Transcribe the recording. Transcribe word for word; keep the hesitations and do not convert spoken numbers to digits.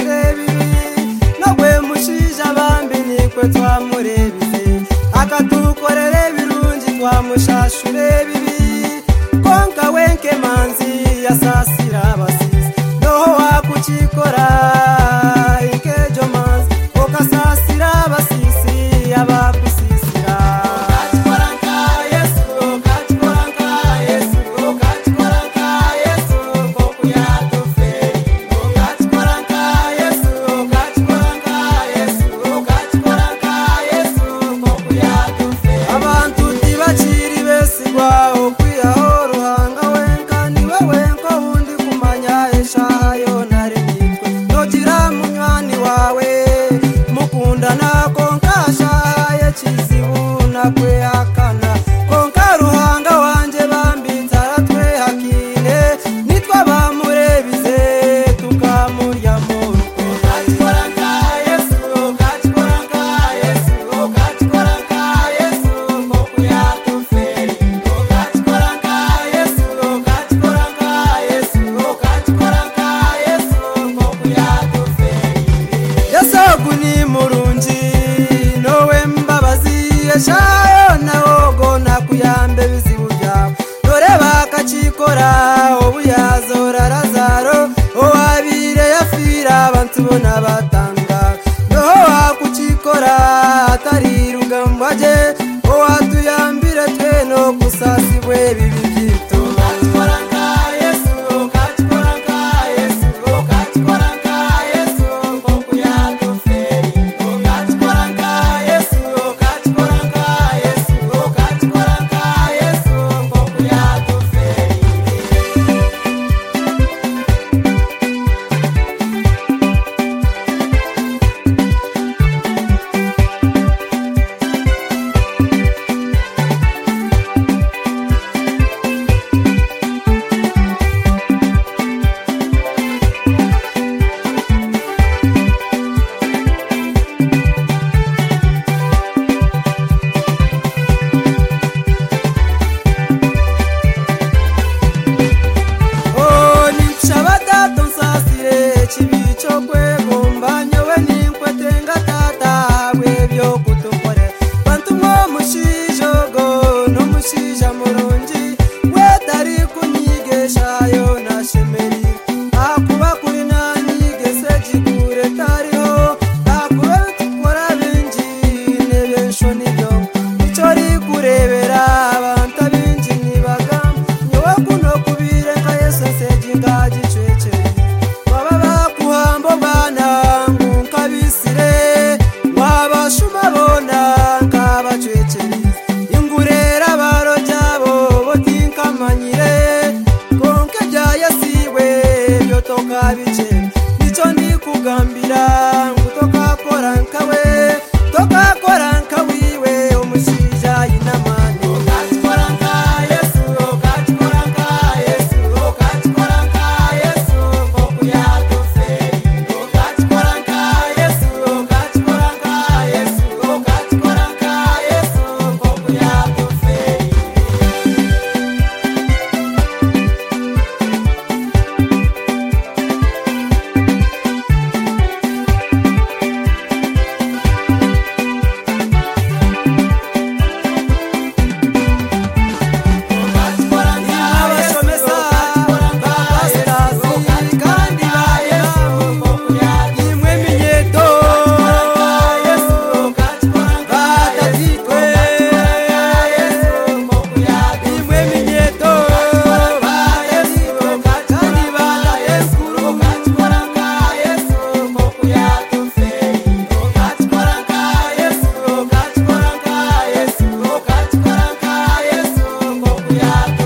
musashure bibi nogwe mushija bambi nikwe twamurebize akatukorere birungi twamushashure bibi konka wenke manzi yasasira abasisi noho wakuchikora ikejo manzi okasasira abasisi abakusisira kwe akana konka ruhanga wanje bambitara twe hakine nitwa bamurebize tukamurya mu ruko Yesu kachikoranga Yesu kachikoranga Yesu mokuya tuferi kachikoranga Yesu kachikoranga Yesu kachikoranga Yesu mokuya tuferi Yesu kuni murunji nowe mbabazi shayo nawogo nakuyambe bizibu byawe dore bakachikora obuyazora Lazaro owabire yafira abantu bona batanga noho wakuchikora atari rugambwaje owatuyambire twe no kusasibwe bibi byito nicho ndi kugambira ngutoka kora nkawe toka kora nkawiwe omushija inamani kachikoranga Yesu kachikoranga Yesu kachikoranga Yesu mokuya tuferi kachikoranga Yesu kachikoranga Yesu kachikoranga Yesu mokuya tuferi Yeah.